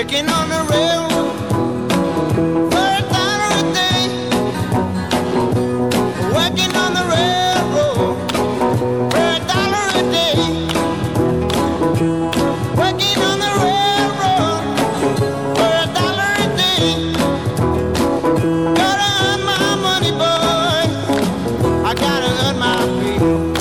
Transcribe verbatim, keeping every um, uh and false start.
working on the railroad for a dollar a day, working on the railroad for a dollar a day, working on the railroad for a dollar a day. Gotta earn my money, boy, I gotta earn my pay.